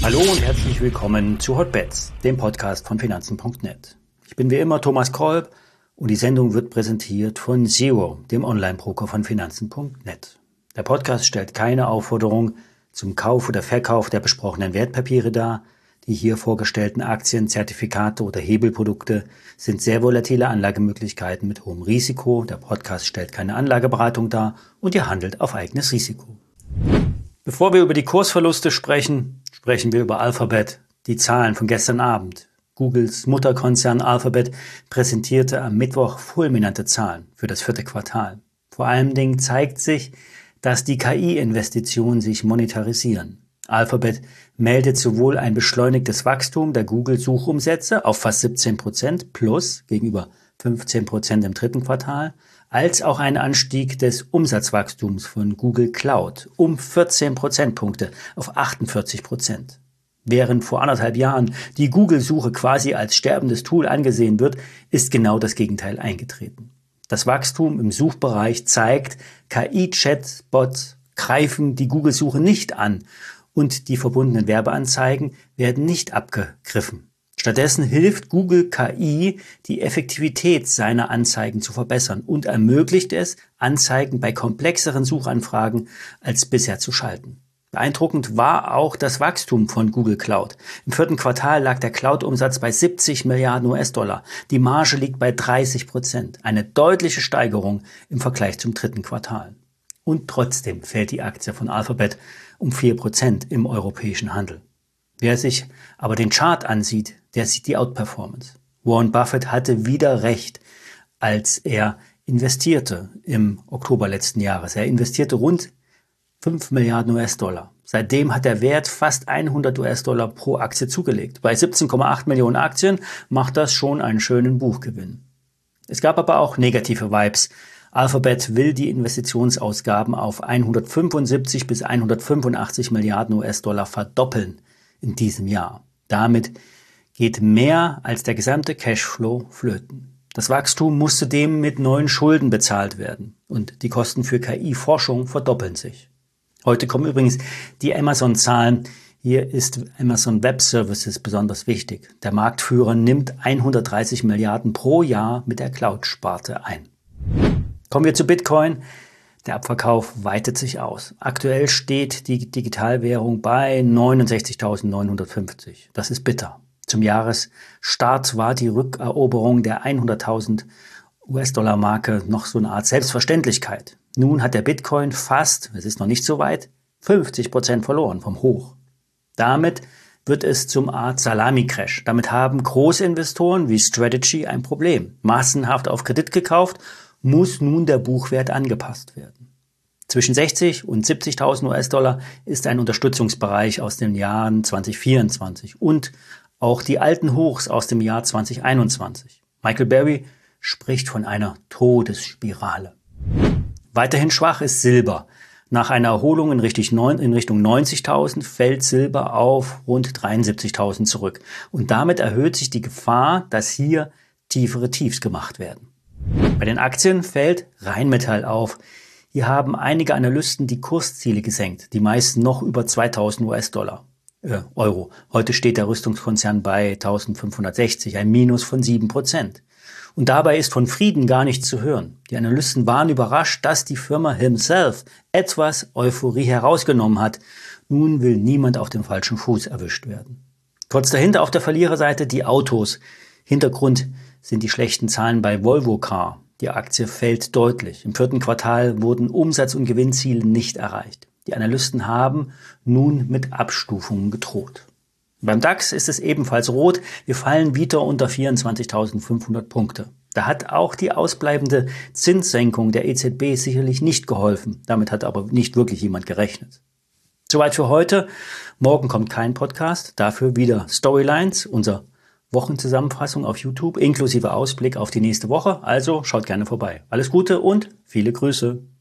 Hallo und herzlich willkommen zu Hotbets, dem Podcast von Finanzen.net. Ich bin wie immer Thomas Kolb und die Sendung wird präsentiert von Zero, dem Online-Broker von Finanzen.net. Der Podcast stellt keine Aufforderung zum Kauf oder Verkauf der besprochenen Wertpapiere dar. Die hier vorgestellten Aktien, Zertifikate oder Hebelprodukte sind sehr volatile Anlagemöglichkeiten mit hohem Risiko. Der Podcast stellt keine Anlageberatung dar und ihr handelt auf eigenes Risiko. Bevor wir über die Kursverluste sprechen wir über Alphabet, die Zahlen von gestern Abend. Googles Mutterkonzern Alphabet präsentierte am Mittwoch fulminante Zahlen für das 4. Quartal. Vor allen Dingen zeigt sich, dass die KI-Investitionen sich monetarisieren. Alphabet meldet sowohl ein beschleunigtes Wachstum der Google-Suchumsätze auf fast 17% plus gegenüber 15% im 3. Quartal, als auch einen Anstieg des Umsatzwachstums von Google Cloud um 14 Prozentpunkte auf 48%. Während vor 1,5 Jahren die Google-Suche quasi als sterbendes Tool angesehen wird, ist genau das Gegenteil eingetreten. Das Wachstum im Suchbereich zeigt, KI-Chatbots greifen die Google-Suche nicht an und die verbundenen Werbeanzeigen werden nicht abgegriffen. Stattdessen hilft Google KI, die Effektivität seiner Anzeigen zu verbessern und ermöglicht es, Anzeigen bei komplexeren Suchanfragen als bisher zu schalten. Beeindruckend war auch das Wachstum von Google Cloud. Im 4. Quartal lag der Cloud-Umsatz bei 70 Milliarden US-Dollar. Die Marge liegt bei 30%. Eine deutliche Steigerung im Vergleich zum 3. Quartal. Und trotzdem fällt die Aktie von Alphabet um 4% im europäischen Handel. Wer sich aber den Chart ansieht, der sieht die Outperformance. Warren Buffett hatte wieder recht, als er investierte im Oktober letzten Jahres. Er investierte rund 5 Milliarden US-Dollar. Seitdem hat der Wert fast 100 US-Dollar pro Aktie zugelegt. Bei 17,8 Millionen Aktien macht das schon einen schönen Buchgewinn. Es gab aber auch negative Vibes. Alphabet will die Investitionsausgaben auf 175 bis 185 Milliarden US-Dollar verdoppeln in diesem Jahr. Damit geht mehr als der gesamte Cashflow flöten. Das Wachstum muss zudem mit neuen Schulden bezahlt werden und die Kosten für KI-Forschung verdoppeln sich. Heute kommen übrigens die Amazon-Zahlen. Hier ist Amazon Web Services besonders wichtig. Der Marktführer nimmt 130 Milliarden pro Jahr mit der Cloud-Sparte ein. Kommen wir zu Bitcoin. Der Abverkauf weitet sich aus. Aktuell steht die Digitalwährung bei 69.950. Das ist bitter. Zum Jahresstart war die Rückeroberung der 100.000 US-Dollar-Marke noch so eine Art Selbstverständlichkeit. Nun hat der Bitcoin fast, es ist noch nicht so weit, 50% verloren vom Hoch. Damit wird es zum Art Salami-Crash. Damit haben Großinvestoren wie Strategy ein Problem. Massenhaft auf Kredit gekauft, muss nun der Buchwert angepasst werden. Zwischen 60 und 70.000 US-Dollar ist ein Unterstützungsbereich aus den Jahren 2024 und auch die alten Hochs aus dem Jahr 2021. Michael Burry spricht von einer Todesspirale. Weiterhin schwach ist Silber. Nach einer Erholung in Richtung 90.000 fällt Silber auf rund 73.000 zurück. Und damit erhöht sich die Gefahr, dass hier tiefere Tiefs gemacht werden. Bei den Aktien fällt Rheinmetall auf. Hier haben einige Analysten die Kursziele gesenkt, die meisten noch über 2.000 Euro. Heute steht der Rüstungskonzern bei 1.560, ein Minus von 7%. Und dabei ist von Frieden gar nichts zu hören. Die Analysten waren überrascht, dass die Firma Himself etwas Euphorie herausgenommen hat. Nun will niemand auf dem falschen Fuß erwischt werden. Kurz dahinter auf der Verliererseite die Autos. Hintergrund sind die schlechten Zahlen bei Volvo Car. Die Aktie fällt deutlich. Im 4. Quartal wurden Umsatz- und Gewinnziele nicht erreicht. Die Analysten haben nun mit Abstufungen gedroht. Beim DAX ist es ebenfalls rot. Wir fallen wieder unter 24.500 Punkte. Da hat auch die ausbleibende Zinssenkung der EZB sicherlich nicht geholfen. Damit hat aber nicht wirklich jemand gerechnet. Soweit für heute. Morgen kommt kein Podcast. Dafür wieder Storylines, unser Wochenzusammenfassung auf YouTube, inklusive Ausblick auf die nächste Woche. Also schaut gerne vorbei. Alles Gute und viele Grüße.